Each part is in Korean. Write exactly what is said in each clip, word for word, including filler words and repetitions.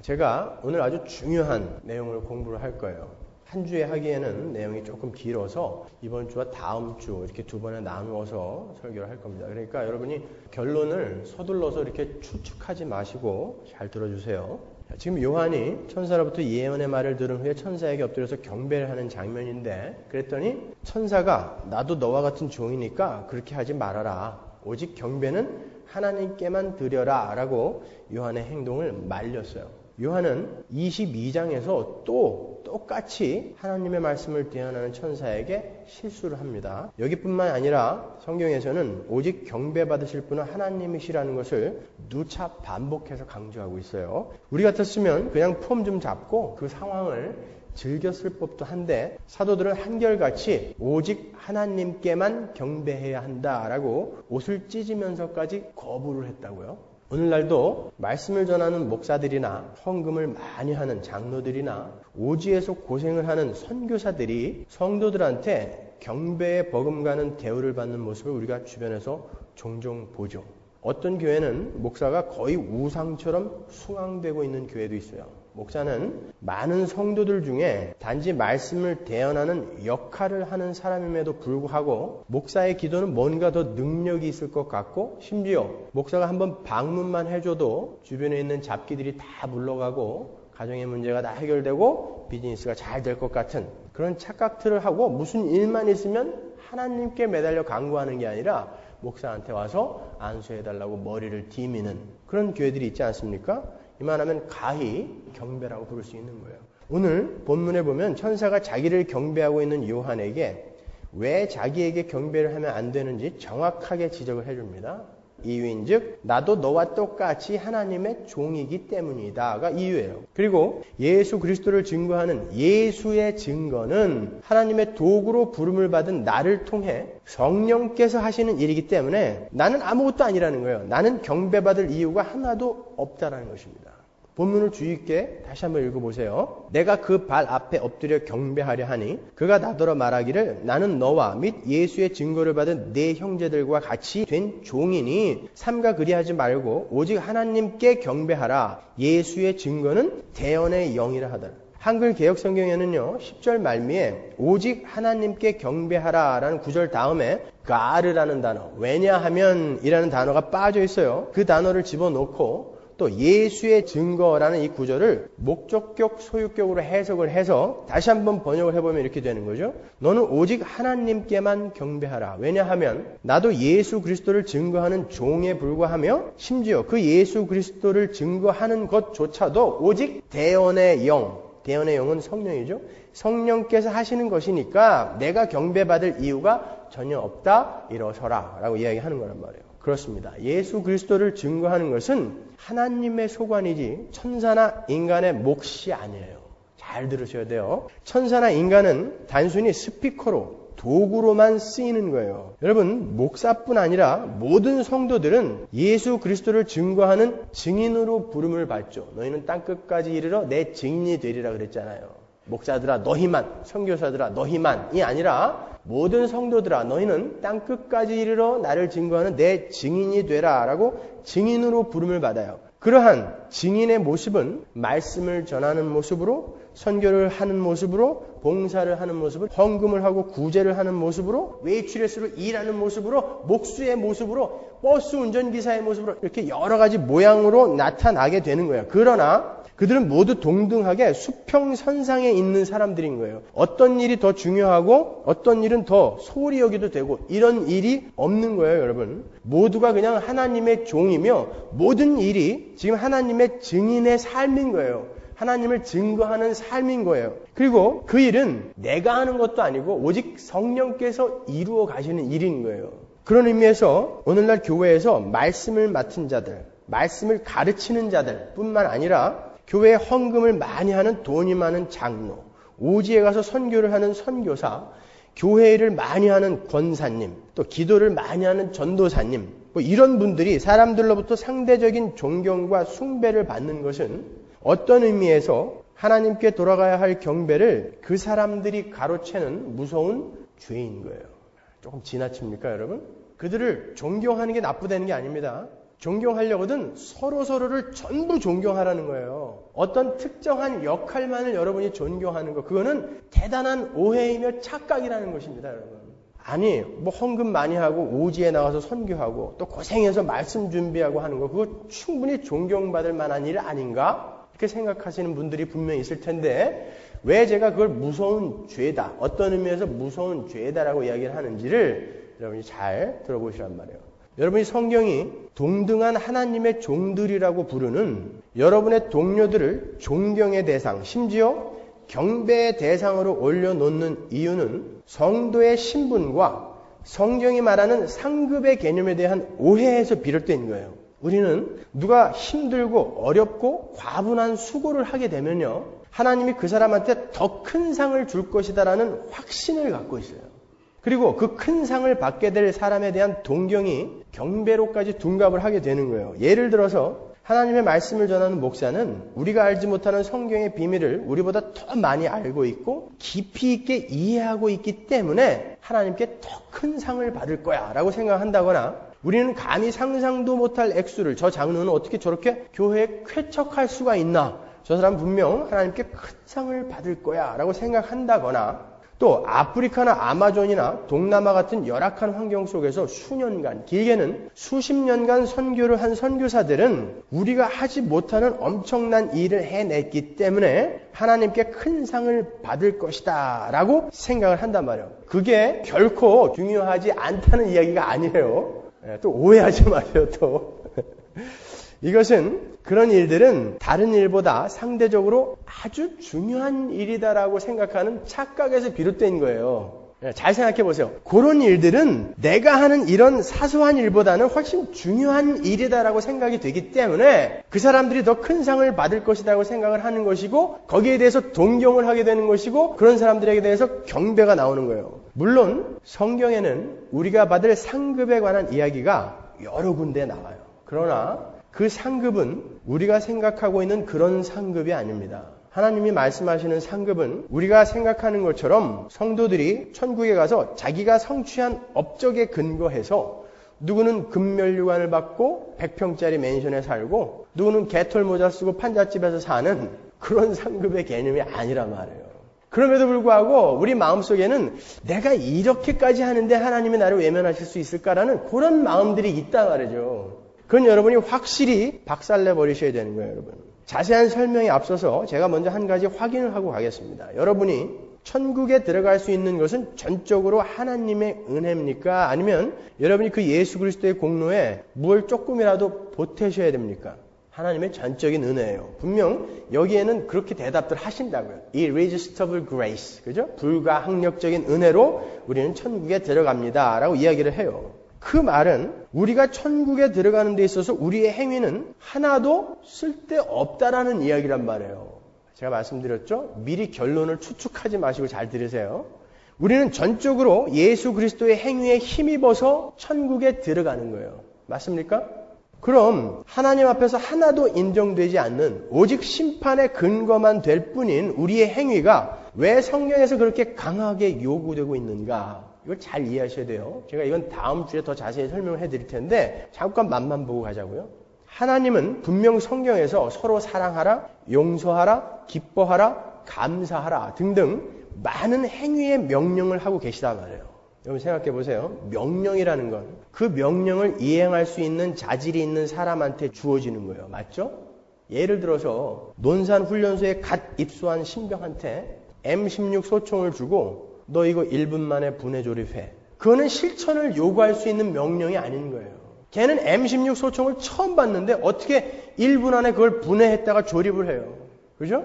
제가 오늘 아주 중요한 내용을 공부를 할 거예요. 한 주에 하기에는 내용이 조금 길어서 이번 주와 다음 주 이렇게 두 번에 나누어서 설교를 할 겁니다. 그러니까 여러분이 결론을 서둘러서 이렇게 추측하지 마시고 잘 들어주세요. 지금 요한이 천사로부터 예언의 말을 들은 후에 천사에게 엎드려서 경배를 하는 장면인데, 그랬더니 천사가 나도 너와 같은 종이니까 그렇게 하지 말아라. 오직 경배는 하나님께만 드려라 라고 요한의 행동을 말렸어요. 요한은 이십이 장에서 또 똑같이 하나님의 말씀을 대언하는 천사에게 실수를 합니다. 여기뿐만 아니라 성경에서는 오직 경배받으실 분은 하나님이시라는 것을 누차 반복해서 강조하고 있어요. 우리 같았으면 그냥 폼 좀 잡고 그 상황을 즐겼을 법도 한데, 사도들은 한결같이 오직 하나님께만 경배해야 한다라고 옷을 찢으면서까지 거부를 했다고요. 오늘날도 말씀을 전하는 목사들이나 헌금을 많이 하는 장로들이나 오지에서 고생을 하는 선교사들이 성도들한테 경배에 버금가는 대우를 받는 모습을 우리가 주변에서 종종 보죠. 어떤 교회는 목사가 거의 우상처럼 숭앙되고 있는 교회도 있어요. 목사는 많은 성도들 중에 단지 말씀을 대언하는 역할을 하는 사람임에도 불구하고 목사의 기도는 뭔가 더 능력이 있을 것 같고, 심지어 목사가 한번 방문만 해줘도 주변에 있는 잡기들이 다 물러가고 가정의 문제가 다 해결되고 비즈니스가 잘 될 것 같은 그런 착각들을 하고, 무슨 일만 있으면 하나님께 매달려 간구하는 게 아니라 목사한테 와서 안수해달라고 머리를 디미는 그런 교회들이 있지 않습니까? 이만하면 가히 경배라고 부를 수 있는 거예요. 오늘 본문에 보면 천사가 자기를 경배하고 있는 요한에게 왜 자기에게 경배를 하면 안 되는지 정확하게 지적을 해줍니다. 이유인즉 나도 너와 똑같이 하나님의 종이기 때문이다가 이유예요. 그리고 예수 그리스도를 증거하는 예수의 증거는 하나님의 도구로 부름을 받은 나를 통해 성령께서 하시는 일이기 때문에 나는 아무것도 아니라는 거예요. 나는 경배받을 이유가 하나도 없다라는 것입니다. 본문을 주의 있게 다시 한번 읽어보세요. 내가 그 발 앞에 엎드려 경배하려 하니 그가 나더러 말하기를 나는 너와 및 예수의 증거를 받은 네 형제들과 같이 된 종이니 삼가 그리하지 말고 오직 하나님께 경배하라. 예수의 증거는 대언의 영이라 하더라. 한글 개역 성경에는요, 십 절 말미에 오직 하나님께 경배하라 라는 구절 다음에 가르라는 단어, 왜냐하면 이라는 단어가 빠져 있어요. 그 단어를 집어넣고 또 예수의 증거라는 이 구절을 목적격, 소유격으로 해석을 해서 다시 한번 번역을 해보면 이렇게 되는 거죠. 너는 오직 하나님께만 경배하라. 왜냐하면 나도 예수 그리스도를 증거하는 종에 불과하며 심지어 그 예수 그리스도를 증거하는 것조차도 오직 대언의 영, 대언의 영은 성령이죠. 성령께서 하시는 것이니까 내가 경배받을 이유가 전혀 없다. 일어서라 라고 이야기하는 거란 말이에요. 그렇습니다. 예수 그리스도를 증거하는 것은 하나님의 소관이지 천사나 인간의 몫이 아니에요. 잘 들으셔야 돼요. 천사나 인간은 단순히 스피커로, 도구로만 쓰이는 거예요. 여러분, 목사뿐 아니라 모든 성도들은 예수 그리스도를 증거하는 증인으로 부름을 받죠. 너희는 땅끝까지 이르러 내 증인이 되리라 그랬잖아요. 목사들아 너희만, 선교사들아 너희만이 아니라 모든 성도들아 너희는 땅끝까지 이르러 나를 증거하는 내 증인이 되라 라고 증인으로 부름을 받아요. 그러한 증인의 모습은 말씀을 전하는 모습으로, 선교를 하는 모습으로, 봉사를 하는 모습으로, 헌금을 하고 구제를 하는 모습으로, 웨이트레스로 일하는 모습으로, 목수의 모습으로, 버스 운전기사의 모습으로 이렇게 여러 가지 모양으로 나타나게 되는 거예요. 그러나 그들은 모두 동등하게 수평선상에 있는 사람들인 거예요. 어떤 일이 더 중요하고 어떤 일은 더 소홀히 여기도 되고 이런 일이 없는 거예요, 여러분. 모두가 그냥 하나님의 종이며 모든 일이 지금 하나님의 증인의 삶인 거예요. 하나님을 증거하는 삶인 거예요. 그리고 그 일은 내가 하는 것도 아니고 오직 성령께서 이루어 가시는 일인 거예요. 그런 의미에서 오늘날 교회에서 말씀을 맡은 자들, 말씀을 가르치는 자들 뿐만 아니라 교회에 헌금을 많이 하는 돈이 많은 장로, 오지에 가서 선교를 하는 선교사, 교회 일을 많이 하는 권사님, 또 기도를 많이 하는 전도사님, 뭐 이런 분들이 사람들로부터 상대적인 존경과 숭배를 받는 것은 어떤 의미에서 하나님께 돌아가야 할 경배를 그 사람들이 가로채는 무서운 죄인 거예요. 조금 지나칩니까, 여러분? 그들을 존경하는 게 나쁘다는 게 아닙니다. 존경하려거든 서로 서로를 전부 존경하라는 거예요. 어떤 특정한 역할만을 여러분이 존경하는 거, 그거는 대단한 오해이며 착각이라는 것입니다, 여러분. 아니, 뭐 헌금 많이 하고 오지에 나가서 선교하고 또 고생해서 말씀 준비하고 하는 거, 그거 충분히 존경받을 만한 일 아닌가? 이렇게 생각하시는 분들이 분명히 있을 텐데, 왜 제가 그걸 무서운 죄다, 어떤 의미에서 무서운 죄다라고 이야기를 하는지를 여러분이 잘 들어보시란 말이에요. 여러분이 성경이 동등한 하나님의 종들이라고 부르는 여러분의 동료들을 존경의 대상, 심지어 경배의 대상으로 올려놓는 이유는 성도의 신분과 성경이 말하는 상급의 개념에 대한 오해에서 비롯된 거예요. 우리는 누가 힘들고 어렵고 과분한 수고를 하게 되면요, 하나님이 그 사람한테 더 큰 상을 줄 것이다라는 확신을 갖고 있어요. 그리고 그 큰 상을 받게 될 사람에 대한 동경이 경배로까지 둔갑을 하게 되는 거예요. 예를 들어서 하나님의 말씀을 전하는 목사는 우리가 알지 못하는 성경의 비밀을 우리보다 더 많이 알고 있고 깊이 있게 이해하고 있기 때문에 하나님께 더 큰 상을 받을 거야 라고 생각한다거나, 우리는 감히 상상도 못할 액수를, 저 장로는 어떻게 저렇게 교회에 쾌척할 수가 있나, 저 사람 분명 하나님께 큰 상을 받을 거야 라고 생각한다거나, 또 아프리카나 아마존이나 동남아 같은 열악한 환경 속에서 수년간, 길게는 수십 년간 선교를 한 선교사들은 우리가 하지 못하는 엄청난 일을 해냈기 때문에 하나님께 큰 상을 받을 것이다 라고 생각을 한단 말이에요. 그게 결코 중요하지 않다는 이야기가 아니에요. 또 오해하지 마세요. 또 이것은, 그런 일들은 다른 일보다 상대적으로 아주 중요한 일이다라고 생각하는 착각에서 비롯된 거예요. 잘 생각해 보세요. 그런 일들은 내가 하는 이런 사소한 일보다는 훨씬 중요한 일이다라고 생각이 되기 때문에 그 사람들이 더 큰 상을 받을 것이라고 생각을 하는 것이고, 거기에 대해서 동경을 하게 되는 것이고, 그런 사람들에게 대해서 경배가 나오는 거예요. 물론 성경에는 우리가 받을 상급에 관한 이야기가 여러 군데 나와요. 그러나 그 상급은 우리가 생각하고 있는 그런 상급이 아닙니다. 하나님이 말씀하시는 상급은 우리가 생각하는 것처럼 성도들이 천국에 가서 자기가 성취한 업적에 근거해서 누구는 금면류관을 받고 백 평짜리 맨션에 살고 누구는 개털 모자 쓰고 판잣집에서 사는 그런 상급의 개념이 아니란 말이에요. 그럼에도 불구하고 우리 마음속에는 내가 이렇게까지 하는데 하나님이 나를 외면하실 수 있을까라는 그런 마음들이 있단 말이죠. 그건 여러분이 확실히 박살내 버리셔야 되는 거예요, 여러분. 자세한 설명에 앞서서 제가 먼저 한 가지 확인을 하고 가겠습니다. 여러분이 천국에 들어갈 수 있는 것은 전적으로 하나님의 은혜입니까? 아니면 여러분이 그 예수 그리스도의 공로에 뭘 조금이라도 보태셔야 됩니까? 하나님의 전적인 은혜예요. 분명 여기에는 그렇게 대답들 하신다고요. Irresistible grace, 그죠? 불가항력적인 은혜로 우리는 천국에 들어갑니다 라고 이야기를 해요. 그 말은 우리가 천국에 들어가는 데 있어서 우리의 행위는 하나도 쓸데없다라는 이야기란 말이에요. 제가 말씀드렸죠? 미리 결론을 추측하지 마시고 잘 들으세요. 우리는 전적으로 예수 그리스도의 행위에 힘입어서 천국에 들어가는 거예요. 맞습니까? 그럼 하나님 앞에서 하나도 인정되지 않는 오직 심판의 근거만 될 뿐인 우리의 행위가 왜 성경에서 그렇게 강하게 요구되고 있는가? 이걸 잘 이해하셔야 돼요. 제가 이건 다음 주에 더 자세히 설명을 해드릴 텐데 잠깐 맛만 보고 가자고요. 하나님은 분명 성경에서 서로 사랑하라, 용서하라, 기뻐하라, 감사하라 등등 많은 행위의 명령을 하고 계시단 말이에요. 여러분 생각해 보세요. 명령이라는 건 그 명령을 이행할 수 있는 자질이 있는 사람한테 주어지는 거예요. 맞죠? 예를 들어서 논산훈련소에 갓 입소한 신병한테 엠 십육 소총을 주고 너 이거 일 분 만에 분해 조립해. 그거는 실천을 요구할 수 있는 명령이 아닌 거예요. 걔는 엠 십육 소총을 처음 봤는데 어떻게 일 분 안에 그걸 분해했다가 조립을 해요. 그죠?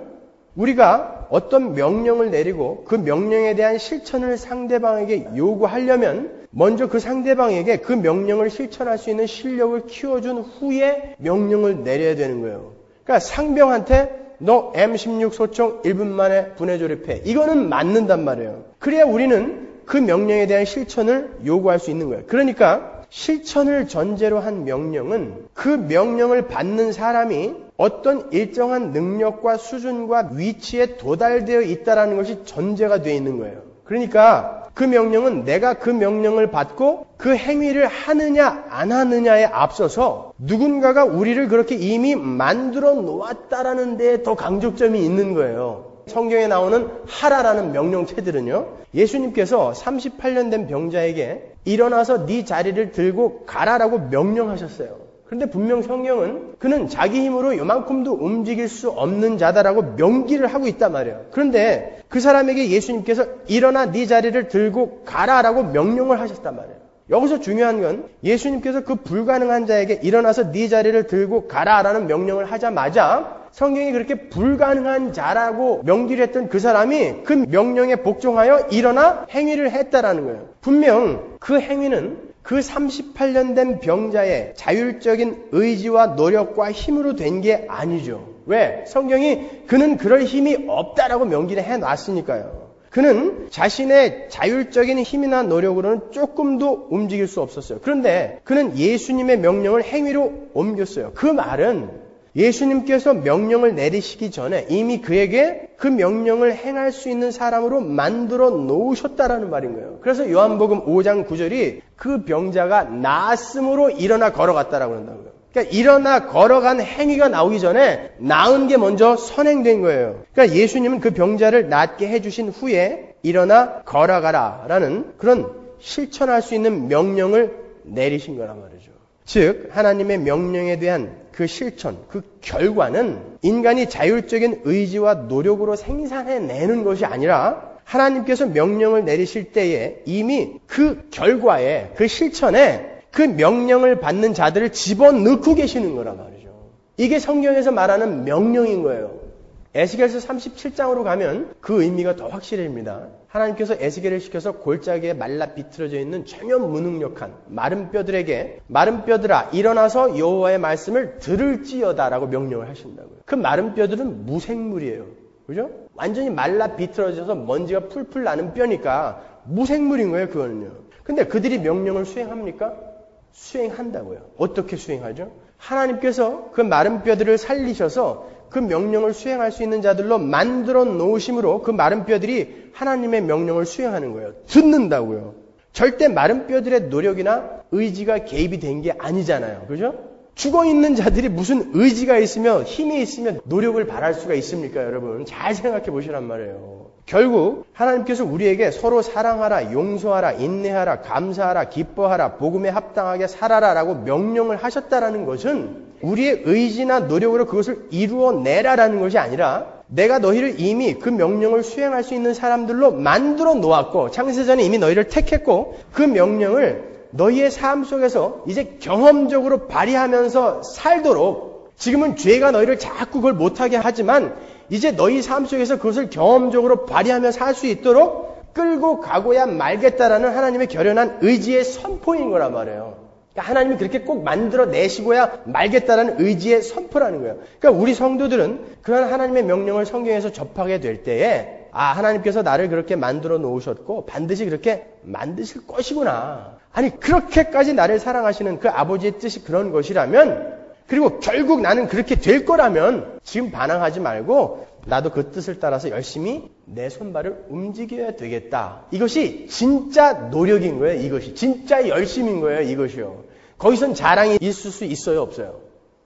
우리가 어떤 명령을 내리고 그 명령에 대한 실천을 상대방에게 요구하려면 먼저 그 상대방에게 그 명령을 실천할 수 있는 실력을 키워준 후에 명령을 내려야 되는 거예요. 그러니까 상병한테 너 엠 십육 소총 일 분 만에 분해 조립해. 이거는 맞는단 말이에요. 그래야 우리는 그 명령에 대한 실천을 요구할 수 있는 거예요. 그러니까 실천을 전제로 한 명령은 그 명령을 받는 사람이 어떤 일정한 능력과 수준과 위치에 도달되어 있다는 것이 전제가 되어 있는 거예요. 그러니까 그 명령은 내가 그 명령을 받고 그 행위를 하느냐 안 하느냐에 앞서서 누군가가 우리를 그렇게 이미 만들어 놓았다라는 데에 더 강조점이 있는 거예요. 성경에 나오는 하라라는 명령체들은요, 예수님께서 삼십팔 년 된 병자에게 일어나서 네 자리를 들고 가라라고 명령하셨어요. 그런데 분명 성경은 그는 자기 힘으로 요만큼도 움직일 수 없는 자다라고 명기를 하고 있단 말이에요. 그런데 그 사람에게 예수님께서 일어나 네 자리를 들고 가라라고 명령을 하셨단 말이에요. 여기서 중요한 건 예수님께서 그 불가능한 자에게 일어나서 네 자리를 들고 가라라는 명령을 하자마자 성경이 그렇게 불가능한 자라고 명기를 했던 그 사람이 그 명령에 복종하여 일어나 행위를 했다라는 거예요. 분명 그 행위는 그 삼십팔 년 된 병자의 자율적인 의지와 노력과 힘으로 된 게 아니죠. 왜? 성경이 그는 그럴 힘이 없다라고 명기를 해놨으니까요. 그는 자신의 자율적인 힘이나 노력으로는 조금도 움직일 수 없었어요. 그런데 그는 예수님의 명령을 행위로 옮겼어요. 그 말은 예수님께서 명령을 내리시기 전에 이미 그에게 그 명령을 행할 수 있는 사람으로 만들어 놓으셨다라는 말인 거예요. 그래서 요한복음 오 장 구 절이 그 병자가 나았으므로 일어나 걸어갔다라고 한다고요. 그러니까 일어나 걸어간 행위가 나오기 전에 나은 게 먼저 선행된 거예요. 그러니까 예수님은 그 병자를 낫게 해주신 후에 일어나 걸어가라라는 그런 실천할 수 있는 명령을 내리신 거란 말이죠. 즉 하나님의 명령에 대한 그 실천, 그 결과는 인간이 자율적인 의지와 노력으로 생산해내는 것이 아니라 하나님께서 명령을 내리실 때에 이미 그 결과에, 그 실천에 그 명령을 받는 자들을 집어넣고 계시는 거란 말이죠. 이게 성경에서 말하는 명령인 거예요. 에스겔서 삼십칠 장으로 가면 그 의미가 더 확실해집니다. 하나님께서 에스겔을 시켜서 골짜기에 말라 비틀어져 있는 전혀 무능력한 마른 뼈들에게 마른 뼈들아 일어나서 여호와의 말씀을 들을지어다라고 명령을 하신다고요. 그 마른 뼈들은 무생물이에요. 그죠? 완전히 말라 비틀어져서 먼지가 풀풀 나는 뼈니까 무생물인 거예요, 그거는요. 근데 그들이 명령을 수행합니까? 수행한다고요. 어떻게 수행하죠? 하나님께서 그 마른 뼈들을 살리셔서 그 명령을 수행할 수 있는 자들로 만들어 놓으심으로 그 마른 뼈들이 하나님의 명령을 수행하는 거예요. 듣는다고요. 절대 마른 뼈들의 노력이나 의지가 개입이 된 게 아니잖아요. 그죠? 죽어있는 자들이 무슨 의지가 있으며 힘이 있으며 노력을 발할 수가 있습니까, 여러분? 잘 생각해 보시란 말이에요. 결국 하나님께서 우리에게 서로 사랑하라, 용서하라, 인내하라, 감사하라, 기뻐하라, 복음에 합당하게 살아라라고 명령을 하셨다라는 것은 우리의 의지나 노력으로 그것을 이루어내라라는 것이 아니라 내가 너희를 이미 그 명령을 수행할 수 있는 사람들로 만들어 놓았고 창세전에 이미 너희를 택했고 그 명령을 너희의 삶 속에서 이제 경험적으로 발휘하면서 살도록 지금은 죄가 너희를 자꾸 그걸 못하게 하지만 이제 너희 삶 속에서 그것을 경험적으로 발휘하며 살 수 있도록 끌고 가고야 말겠다라는 하나님의 결연한 의지의 선포인 거란 말이에요. 그러니까 하나님이 그렇게 꼭 만들어 내시고야 말겠다라는 의지의 선포라는 거예요. 그러니까 우리 성도들은 그런 하나님의 명령을 성경에서 접하게 될 때에 아, 하나님께서 나를 그렇게 만들어 놓으셨고 반드시 그렇게 만드실 것이구나. 아니, 그렇게까지 나를 사랑하시는 그 아버지의 뜻이 그런 것이라면 그리고 결국 나는 그렇게 될 거라면 지금 반항하지 말고 나도 그 뜻을 따라서 열심히 내 손발을 움직여야 되겠다. 이것이 진짜 노력인 거예요. 이것이 진짜 열심인 거예요. 이것이요. 거기선 자랑이 있을 수 있어요? 없어요?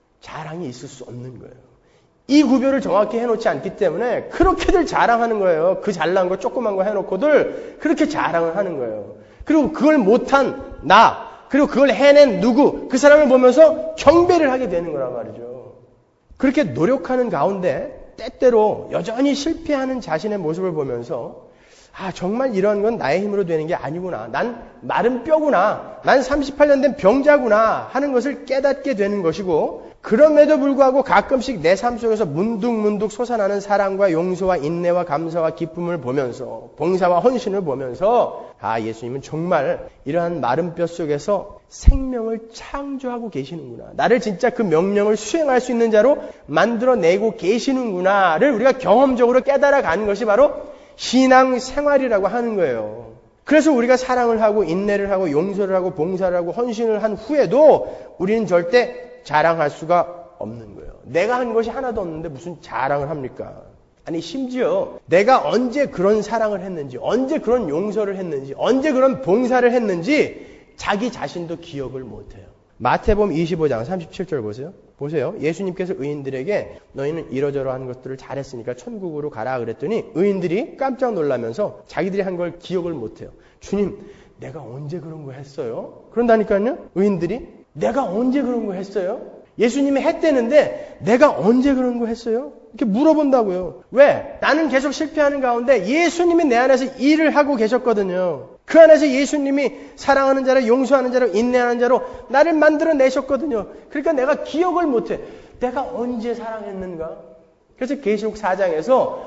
자랑이 있을 수 없는 거예요. 이 구별을 정확히 해놓지 않기 때문에 그렇게들 자랑하는 거예요. 그 잘난 거 조그만 거 해놓고들 그렇게 자랑을 하는 거예요. 그리고 그걸 못한 나 그리고 그걸 해낸 누구 그 사람을 보면서 경배를 하게 되는 거란 말이죠. 그렇게 노력하는 가운데 때때로 여전히 실패하는 자신의 모습을 보면서 아, 정말 이런 건 나의 힘으로 되는 게 아니구나. 난 마른 뼈구나. 난 삼십팔 년 된 병자구나 하는 것을 깨닫게 되는 것이고 그럼에도 불구하고 가끔씩 내 삶 속에서 문득문득 솟아나는 사랑과 용서와 인내와 감사와 기쁨을 보면서 봉사와 헌신을 보면서 아, 예수님은 정말 이러한 마른 뼈 속에서 생명을 창조하고 계시는구나. 나를 진짜 그 명령을 수행할 수 있는 자로 만들어내고 계시는구나를 우리가 경험적으로 깨달아가는 것이 바로 신앙 생활이라고 하는 거예요. 그래서 우리가 사랑을 하고 인내를 하고 용서를 하고 봉사를 하고 헌신을 한 후에도 우리는 절대 자랑할 수가 없는 거예요. 내가 한 것이 하나도 없는데 무슨 자랑을 합니까? 아니 심지어 내가 언제 그런 사랑을 했는지, 언제 그런 용서를 했는지, 언제 그런 봉사를 했는지 자기 자신도 기억을 못해요. 마태복음 이십오 장 삼십칠 절 보세요. 보세요. 예수님께서 의인들에게 너희는 이러저러한 것들을 잘했으니까 천국으로 가라 그랬더니 의인들이 깜짝 놀라면서 자기들이 한 걸 기억을 못해요. 주님, 내가 언제 그런 거 했어요? 그런다니까요. 의인들이 내가 언제 그런 거 했어요? 예수님이 했대는데 내가 언제 그런 거 했어요? 이렇게 물어본다고요. 왜? 나는 계속 실패하는 가운데 예수님이 내 안에서 일을 하고 계셨거든요. 그 안에서 예수님이 사랑하는 자로, 용서하는 자로, 인내하는 자로 나를 만들어내셨거든요. 그러니까 내가 기억을 못해. 내가 언제 사랑했는가? 그래서 계시록 사 장에서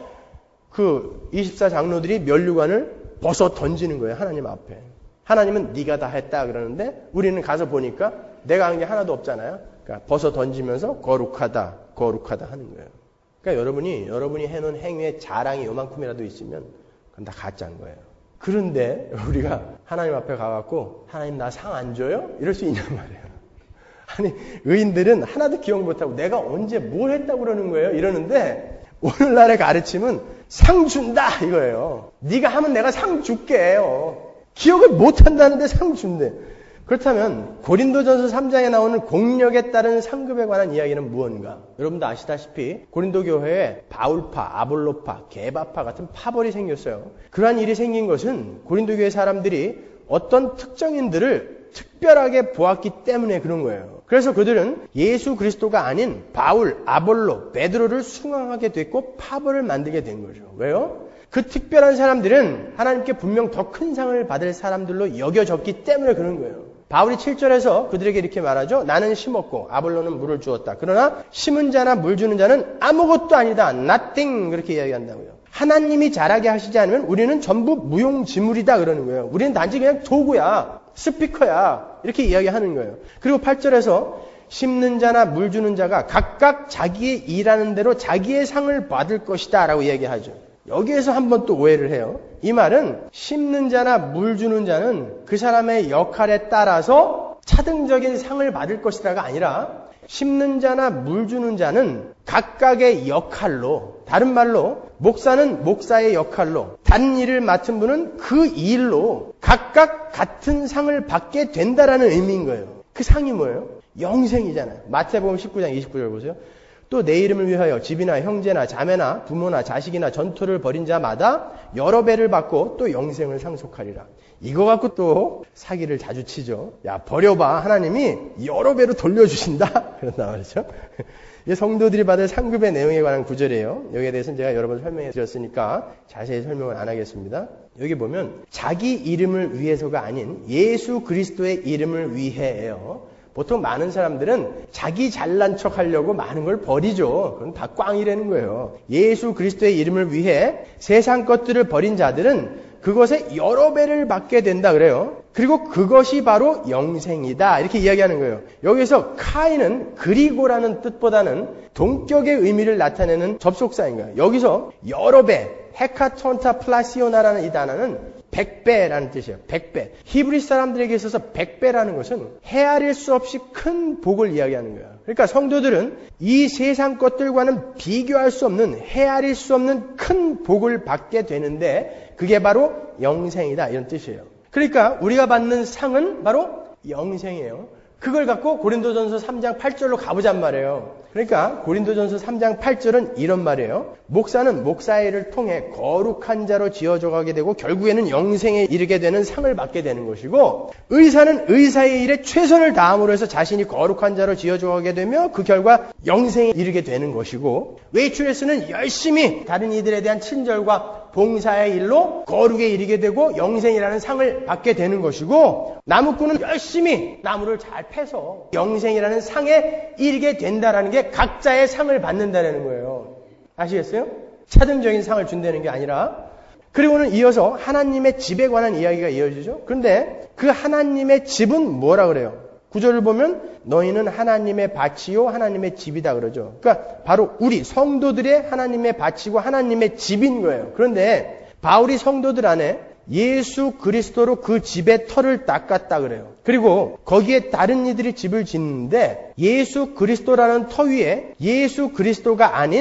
그 이십사 장로들이 면류관을 벗어 던지는 거예요. 하나님 앞에. 하나님은 네가 다 했다 그러는데 우리는 가서 보니까 내가 한 게 하나도 없잖아요. 그러니까 벗어 던지면서 거룩하다, 거룩하다 하는 거예요. 그러니까 여러분이 여러분이 해놓은 행위에 자랑이 요만큼이라도 있으면 그건 다 가짜인 거예요. 그런데 우리가 하나님 앞에 가갖고 하나님 나 상 안 줘요? 이럴 수 있냔 말이에요. 아니 의인들은 하나도 기억 못하고 내가 언제 뭘 했다고 그러는 거예요? 이러는데 오늘날의 가르침은 상 준다 이거예요. 네가 하면 내가 상 줄게 해요. 기억을 못한다는데 상 준대. 그렇다면 고린도전서 삼 장에 나오는 공력에 따른 상급에 관한 이야기는 무언가? 여러분도 아시다시피 고린도 교회에 바울파, 아볼로파, 게바파 같은 파벌이 생겼어요. 그러한 일이 생긴 것은 고린도 교회 사람들이 어떤 특정인들을 특별하게 보았기 때문에 그런 거예요. 그래서 그들은 예수 그리스도가 아닌 바울, 아볼로, 베드로를 숭앙하게 됐고 파벌을 만들게 된 거죠. 왜요? 그 특별한 사람들은 하나님께 분명 더 큰 상을 받을 사람들로 여겨졌기 때문에 그런 거예요. 바울이 칠 절에서 그들에게 이렇게 말하죠. 나는 심었고 아볼로는 물을 주었다. 그러나 심은 자나 물 주는 자는 아무것도 아니다. nothing 그렇게 이야기한다고요. 하나님이 자라게 하시지 않으면 우리는 전부 무용지물이다 그러는 거예요. 우리는 단지 그냥 도구야. 스피커야. 이렇게 이야기하는 거예요. 그리고 팔 절에서 심는 자나 물 주는 자가 각각 자기의 일하는 대로 자기의 상을 받을 것이다 라고 이야기하죠. 여기에서 한번 또 오해를 해요. 이 말은 심는 자나 물 주는 자는 그 사람의 역할에 따라서 차등적인 상을 받을 것이다가 아니라 심는 자나 물 주는 자는 각각의 역할로, 다른 말로 목사는 목사의 역할로, 다른 일을 맡은 분은 그 일로 각각 같은 상을 받게 된다라는 의미인 거예요. 그 상이 뭐예요? 영생이잖아요. 마태복음 십구 장 이십구 절 보세요. 또 내 이름을 위하여 집이나 형제나 자매나 부모나 자식이나 전투를 벌인 자마다 여러 배를 받고 또 영생을 상속하리라. 이거 갖고 또 사기를 자주 치죠. 야 버려봐. 하나님이 여러 배로 돌려주신다. 그런다 말이죠. 이 성도들이 받을 상급의 내용에 관한 구절이에요. 여기에 대해서는 제가 여러 번 설명해 드렸으니까 자세히 설명을 안 하겠습니다. 여기 보면 자기 이름을 위해서가 아닌 예수 그리스도의 이름을 위해예요. 보통 많은 사람들은 자기 잘난 척 하려고 많은 걸 버리죠. 그건 다 꽝이라는 거예요. 예수 그리스도의 이름을 위해 세상 것들을 버린 자들은 그것에 여러 배를 받게 된다 그래요. 그리고 그것이 바로 영생이다 이렇게 이야기하는 거예요. 여기서 카이는 그리고라는 뜻보다는 동격의 의미를 나타내는 접속사인 거예요. 여기서 여러 배, 헤카톤타 플라시오나라는 이 단어는 백 배라는 뜻이에요. 백 배. 히브리 사람들에게 있어서 백 배라는 것은 헤아릴 수 없이 큰 복을 이야기하는 거예요. 그러니까 성도들은 이 세상 것들과는 비교할 수 없는, 헤아릴 수 없는 큰 복을 받게 되는데 그게 바로 영생이다 이런 뜻이에요. 그러니까 우리가 받는 상은 바로 영생이에요. 그걸 갖고 고린도전서 삼 장 팔 절로 가보잔 말이에요. 그러니까 고린도전서 삼 장 팔 절은 이런 말이에요. 목사는 목사의 일을 통해 거룩한 자로 지어져 가게 되고 결국에는 영생에 이르게 되는 상을 받게 되는 것이고, 의사는 의사의 일에 최선을 다함으로 해서 자신이 거룩한 자로 지어져 가게 되며 그 결과 영생에 이르게 되는 것이고, 웨이트레스는 열심히 다른 이들에 대한 친절과 봉사의 일로 거룩에 이르게 되고 영생이라는 상을 받게 되는 것이고, 나무꾼은 열심히 나무를 잘 패서 영생이라는 상에 이르게 된다라는 게 각자의 상을 받는다는 거예요. 아시겠어요? 차등적인 상을 준다는 게 아니라. 그리고는 이어서 하나님의 집에 관한 이야기가 이어지죠. 그런데 그 하나님의 집은 뭐라 그래요? 구절을 보면 너희는 하나님의 밭이요 하나님의 집이다 그러죠. 그러니까 바로 우리 성도들의 하나님의 밭이고 하나님의 집인 거예요. 그런데 바울이 성도들 안에 예수 그리스도로 그 집의 터를 닦았다 그래요. 그리고 거기에 다른 이들이 집을 짓는데 예수 그리스도라는 터 위에 예수 그리스도가 아닌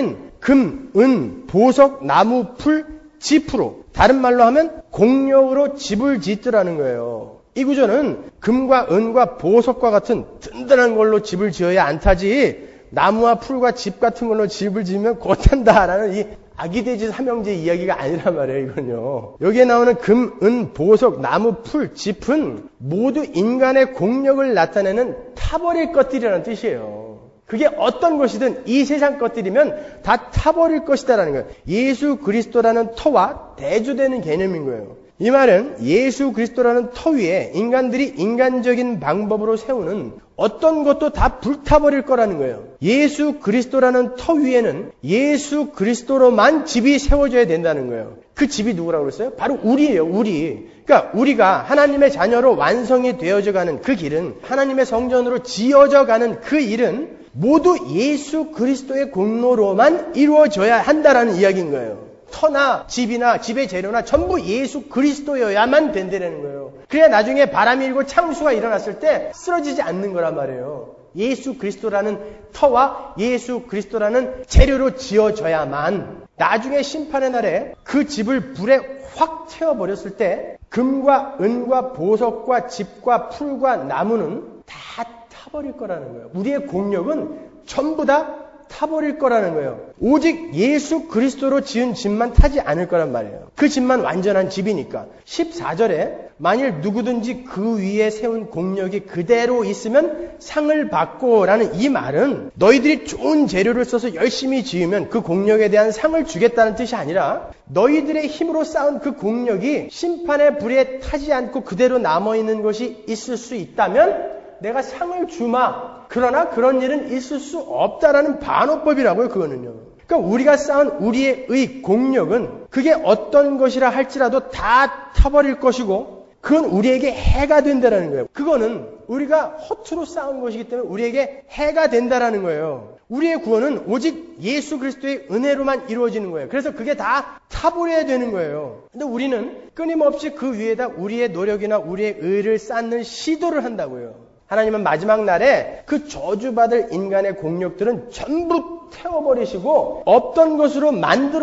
금, 은, 보석, 나무, 풀, 지프로. 다른 말로 하면 공력으로 집을 짓더라는 거예요. 이 구절은 금과 은과 보석과 같은 든든한 걸로 집을 지어야 안 타지 나무와 풀과 집 같은 걸로 집을 지으면 곧탄다라는 이 아기돼지 삼형제 이야기가 아니란 말이에요. 이건요. 여기에 나오는 금, 은, 보석, 나무, 풀, 짚은 모두 인간의 공력을 나타내는 타버릴 것들이라는 뜻이에요. 그게 어떤 것이든 이 세상 것들이면 다 타버릴 것이다라는 거예요. 예수 그리스도라는 터와 대조되는 개념인 거예요. 이 말은 예수 그리스도라는 터 위에 인간들이 인간적인 방법으로 세우는 어떤 것도 다 불타버릴 거라는 거예요. 예수 그리스도라는 터 위에는 예수 그리스도로만 집이 세워져야 된다는 거예요. 그 집이 누구라고 그랬어요? 바로 우리예요. 우리. 그러니까 우리가 하나님의 자녀로 완성이 되어져 가는 그 길은, 하나님의 성전으로 지어져 가는 그 일은 모두 예수 그리스도의 공로로만 이루어져야 한다라는 이야기인 거예요. 터나 집이나 집의 재료나 전부 예수 그리스도여야만 된다는 거예요. 그래야 나중에 바람이 일고 창수가 일어났을 때 쓰러지지 않는 거란 말이에요. 예수 그리스도라는 터와 예수 그리스도라는 재료로 지어져야만 나중에 심판의 날에 그 집을 불에 확 태워버렸을 때 금과 은과 보석과 집과 풀과 나무는 다 타버릴 거라는 거예요. 우리의 공력은 전부 다 타버릴 거라는 거예요. 오직 예수 그리스도로 지은 집만 타지 않을 거란 말이에요. 그 집만 완전한 집이니까. 십사 절에 만일 누구든지 그 위에 세운 공력이 그대로 있으면 상을 받고 라는 이 말은 너희들이 좋은 재료를 써서 열심히 지으면 그 공력에 대한 상을 주겠다는 뜻이 아니라 너희들의 힘으로 쌓은 그 공력이 심판의 불에 타지 않고 그대로 남아있는 것이 있을 수 있다면 내가 상을 주마. 그러나 그런 일은 있을 수 없다라는 반어법이라고요. 그거는요. 그러니까 우리가 쌓은 우리의 의 공력은 그게 어떤 것이라 할지라도 다 타버릴 것이고 그건 우리에게 해가 된다라는 거예요. 그거는 우리가 허투루 쌓은 것이기 때문에 우리에게 해가 된다라는 거예요. 우리의 구원은 오직 예수 그리스도의 은혜로만 이루어지는 거예요. 그래서 그게 다 타버려야 되는 거예요. 근데 우리는 끊임없이 그 위에다 우리의 노력이나 우리의 의를 쌓는 시도를 한다고요. 하나님은 마지막 날에 그 저주받을 인간의 공력들은 전부 태워버리시고 없던 것으로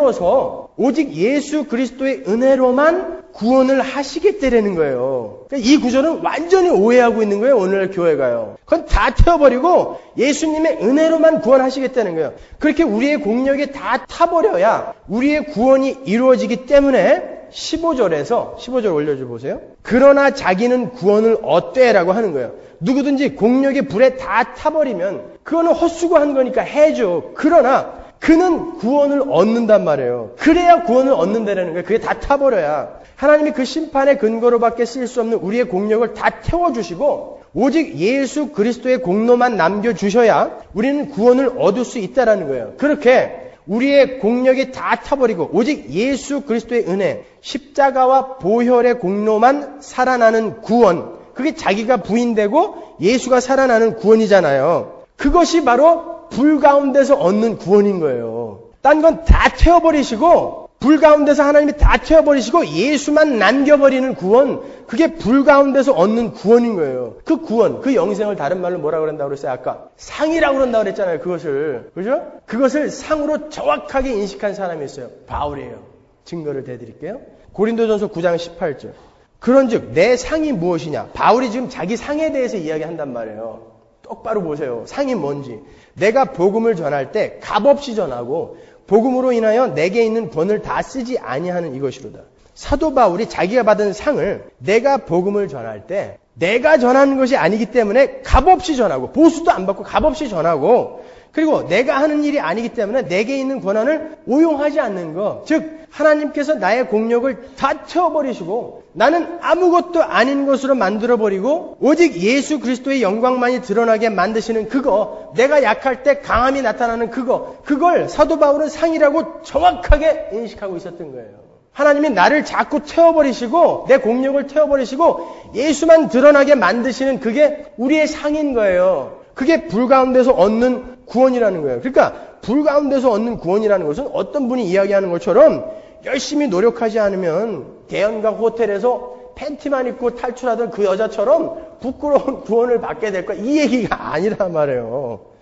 만들어서 오직 예수 그리스도의 은혜로만 구원을 하시겠다라는 거예요. 그러니까 이 구절은 완전히 오해하고 있는 거예요. 오늘 교회가요. 그건 다 태워버리고 예수님의 은혜로만 구원하시겠다는 거예요. 그렇게 우리의 공력이 다 타버려야 우리의 구원이 이루어지기 때문에 십오 절에서 십오 절 올려줘 보세요. 그러나 자기는 구원을 얻되라고 하는 거예요. 누구든지 공력이 불에 다 타버리면 그거는 헛수고한 거니까 해줘. 그러나 그는 구원을 얻는단 말이에요. 그래야 구원을 얻는다는 거예요. 그게 다 타버려야. 하나님이 그 심판의 근거로밖에 쓸 수 없는 우리의 공력을 다 태워주시고 오직 예수 그리스도의 공로만 남겨주셔야 우리는 구원을 얻을 수 있다는 거예요. 그렇게 우리의 공력이 다 타버리고 오직 예수 그리스도의 은혜, 십자가와 보혈의 공로만 살아나는 구원, 그게 자기가 부인되고 예수가 살아나는 구원이잖아요. 그것이 바로 불 가운데서 얻는 구원인 거예요. 딴 건 다 태워버리시고 불 가운데서 하나님이 다 태워버리시고 예수만 남겨버리는 구원, 그게 불 가운데서 얻는 구원인 거예요. 그 구원, 그 영생을 다른 말로 뭐라고 그런다고 그랬어요? 아까 상이라고 그런다고 그랬잖아요. 그것을. 그죠? 그것을 상으로 정확하게 인식한 사람이 있어요. 바울이에요. 증거를 대드릴게요. 고린도전서 구 장 십팔 절. 그런즉 내 상이 무엇이냐? 바울이 지금 자기 상에 대해서 이야기한단 말이에요. 똑바로 보세요. 상이 뭔지. 내가 복음을 전할 때 값없이 전하고 복음으로 인하여 내게 있는 권을 다 쓰지 아니하는 이것이로다. 사도 바울이 자기가 받은 상을 내가 복음을 전할 때 내가 전하는 것이 아니기 때문에 값없이 전하고 보수도 안 받고 값없이 전하고 그리고 내가 하는 일이 아니기 때문에 내게 있는 권한을 오용하지 않는 것. 즉 하나님께서 나의 공력을 다 태워버리시고 나는 아무것도 아닌 것으로 만들어버리고 오직 예수 그리스도의 영광만이 드러나게 만드시는 그거, 내가 약할 때 강함이 나타나는 그거, 그걸 사도 바울은 상이라고 정확하게 인식하고 있었던 거예요. 하나님이 나를 자꾸 태워버리시고 내 공력을 태워버리시고 예수만 드러나게 만드시는 그게 우리의 상인 거예요. 그게 불 가운데서 얻는 구원이라는 거예요. 그러니까 불 가운데서 얻는 구원이라는 것은 어떤 분이 이야기하는 것처럼 열심히 노력하지 않으면 대형가 호텔에서 팬티만 입고 탈출하던 그 여자처럼 부끄러운 구원을 받게 될 거야. 이 얘기가 아니란 말이에요.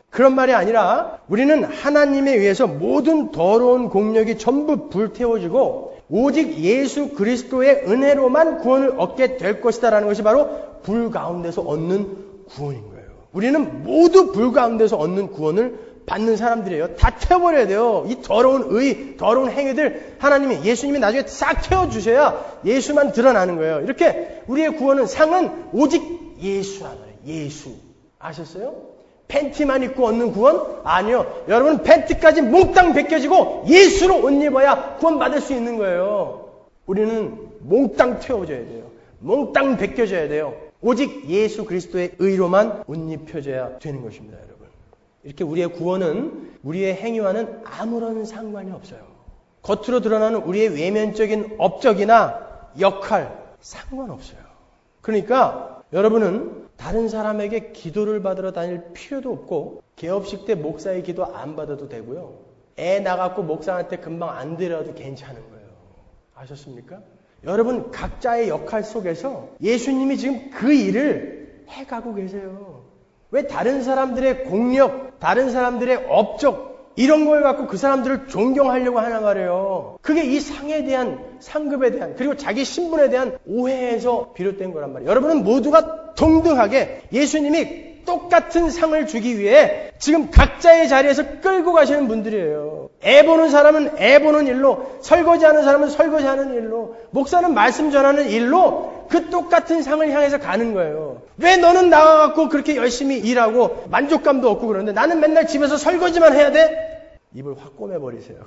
그런 말이 아니라 우리는 하나님에 의해서 모든 더러운 공력이 전부 불태워지고 오직 예수 그리스도의 은혜로만 구원을 얻게 될 것이다라는 것이 바로 불 가운데서 얻는 구원인 거예요. 우리는 모두 불 가운데서 얻는 구원을 받는 사람들이에요. 다 태워버려야 돼요. 이 더러운 의, 더러운 행위들 하나님이, 예수님이 나중에 싹 태워주셔야 예수만 드러나는 거예요. 이렇게 우리의 구원은, 상은 오직 예수라는 거예요. 예수. 아셨어요? 팬티만 입고 얻는 구원? 아니요. 여러분 팬티까지 몽땅 벗겨지고 예수로 옷 입어야 구원 받을 수 있는 거예요. 우리는 몽땅 태워져야 돼요. 몽땅 벗겨져야 돼요. 오직 예수 그리스도의 의로만 옷 입혀져야 되는 것입니다, 여러분. 이렇게 우리의 구원은 우리의 행위와는 아무런 상관이 없어요. 겉으로 드러나는 우리의 외면적인 업적이나 역할 상관없어요. 그러니까 여러분은 다른 사람에게 기도를 받으러 다닐 필요도 없고 개업식 때 목사의 기도 안 받아도 되고요. 애 나갖고 목사한테 금방 안 드려도 괜찮은 거예요. 아셨습니까? 여러분 각자의 역할 속에서 예수님이 지금 그 일을 해가고 계세요. 왜 다른 사람들의 공력, 다른 사람들의 업적 이런 걸 갖고 그 사람들을 존경하려고 하나 말이에요. 그게 이 상에 대한, 상급에 대한, 그리고 자기 신분에 대한 오해에서 비롯된 거란 말이에요. 여러분은 모두가 동등하게 예수님이 똑같은 상을 주기 위해 지금 각자의 자리에서 끌고 가시는 분들이에요. 애 보는 사람은 애 보는 일로, 설거지하는 사람은 설거지하는 일로, 목사는 말씀 전하는 일로 그 똑같은 상을 향해서 가는 거예요. 왜 너는 나와갖고 그렇게 열심히 일하고 만족감도 없고 그러는데 나는 맨날 집에서 설거지만 해야 돼? 입을 확 꼬매버리세요.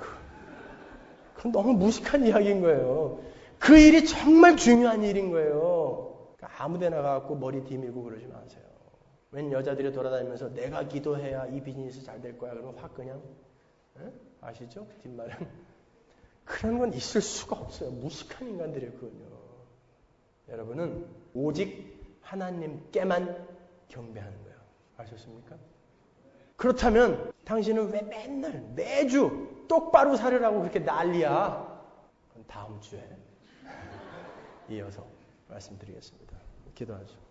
그건 너무 무식한 이야기인 거예요. 그 일이 정말 중요한 일인 거예요. 그러니까 아무데나 가갖고 머리 뒤밀고 그러지 마세요. 웬 여자들이 돌아다니면서 내가 기도해야 이 비즈니스 잘 될 거야. 그러면 확 그냥, 에? 아시죠? 뒷말은. 그런 건 있을 수가 없어요. 무식한 인간들이에요, 그건요. 여러분은 오직 하나님께만 경배하는 거예요. 아셨습니까? 그렇다면 당신은 왜 맨날 매주 똑바로 살으라고 그렇게 난리야? 그건 다음 주에 이어서 말씀드리겠습니다. 기도하죠.